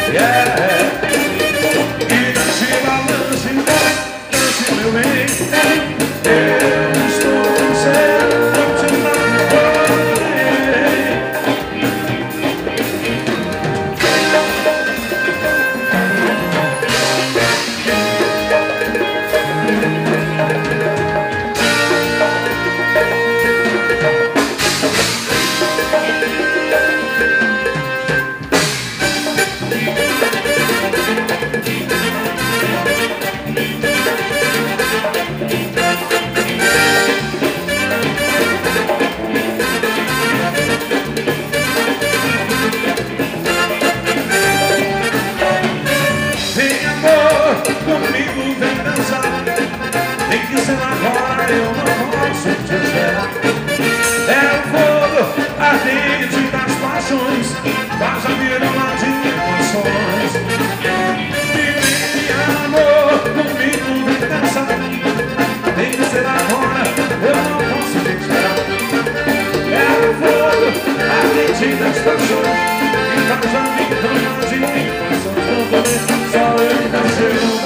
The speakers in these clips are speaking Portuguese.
E dance, balance, dance, meu bem. Eu estou com você, não te comigo, vem dançar. Tem que ser agora, eu não posso te esperar. É o fogo ardente das paixões, faz a vida uma de emoções. Vem, amor, comigo, vem dançar. Tem que ser agora, eu não posso te esperar. É o fogo ardente das paixões, faz a vida uma de emoções. Não poder, só eu e dançar.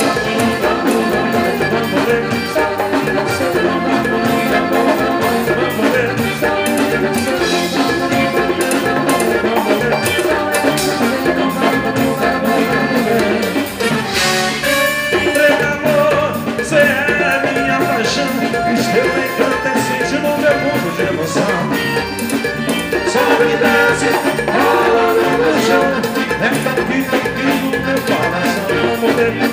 Teu encanto é sente no meu mundo de emoção. Sobe e desce, rola no meu chão. É tão que no meu coração. Vamos ver.